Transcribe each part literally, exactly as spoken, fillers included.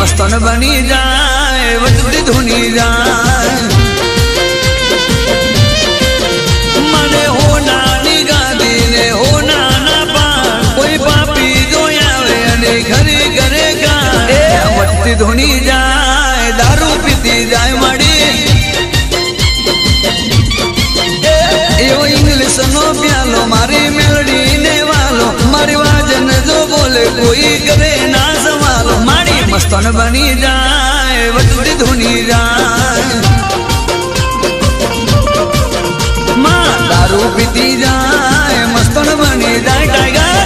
मस्तन बनी जाए वजदी धुनी जाए मने हो नानी गादी ने हो नाना पान कोई पापी जो आवे अने घरे घरे गा ए वजदी धुनी जाए दारू पीती जाए माड़ी एवो इंग्लिश नो प्यालो मारी मेलडी ने वालो मारी वाजन जो बोले कोई करे ना संभालो माड़ी मस्तन बनी जाए वजदी धुनी जाए माँ दारू पीती जाए मस्तन बनी जाए टाइगर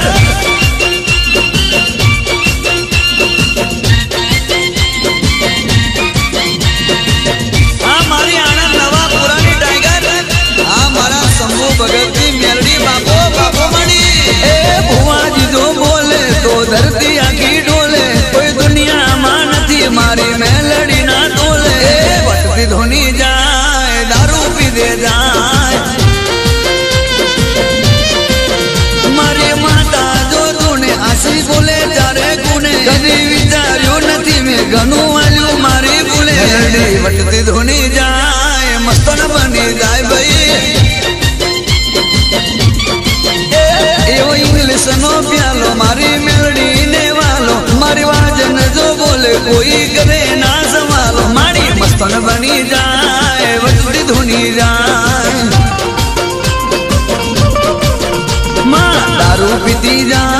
हमारी आनंद नवा पुरानी टाइगर हमारा शंभू भगत की मेलडी बापो बापो मणि ए भुआ जी जो बोले तो धरती आखी डोले कोई दुनिया मानती मारी मेलडी ना डोले वजदी धुनी जाए दारू पी दे जाए मारी माता जो तूने आशी बोले जारे गुने कभी विचार्यो नथी में घणु वाल्यू मारी बोले वजदी धुनी जाए मस्तन बनी जाए भाई एवो इंग्लिश नो प्यालो मारी मेलडी ने वालो मारी वाजन जो बोले कोई करे ना संभालो माड़ी मस्तन बनी जाए वजदी धुनी जाए माँ दारू पीती जाए